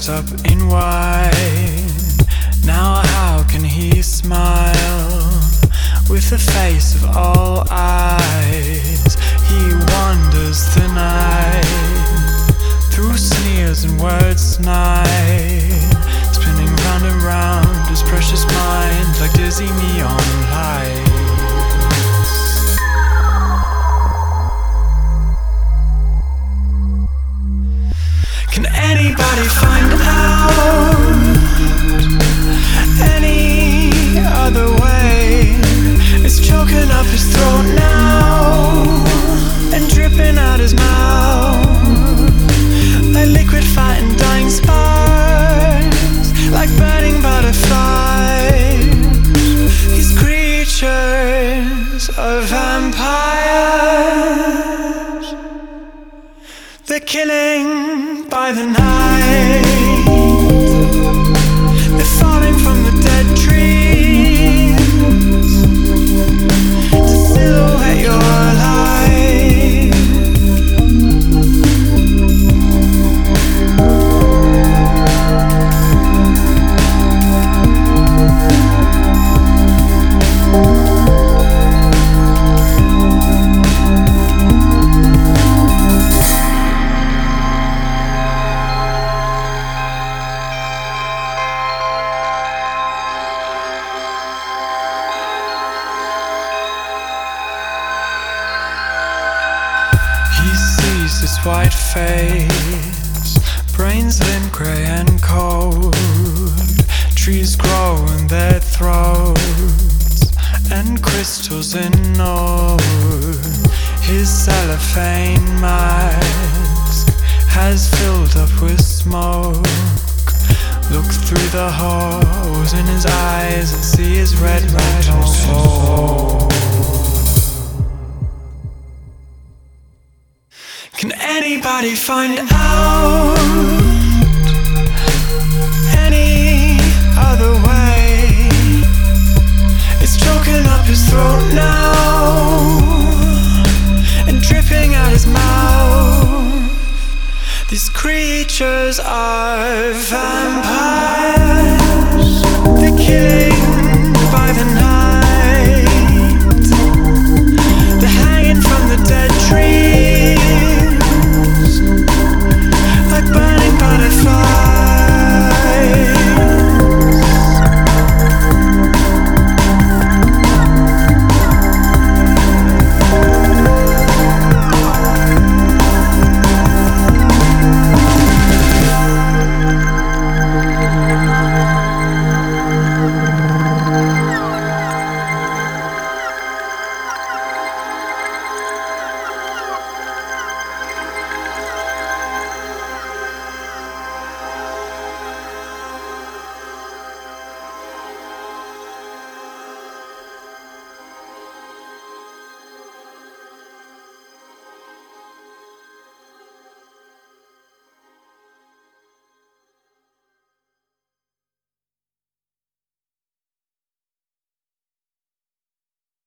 wrapped up in wine. Now how can he smile with a face of all eyes? He wanders the night through sneers and words snide, spinning round and round his precious mind like dizzy neon lights. Can anybody find out any other way? It's choking up his throat now and dripping out his mouth like liquid fighting dying sparks, like burning butterflies. These creatures are vampires. They're killing by the night. They're falling from the dead trees to silhouette your life. His white face, brains limp, grey and cold. Trees grow in their throats and crystals in node. His cellophane mask has filled up with smoke. Look through the holes in his eyes and see his red metal soul. Can anybody find out any other way? It's choking up his throat now and dripping out his mouth. These creatures are vampires.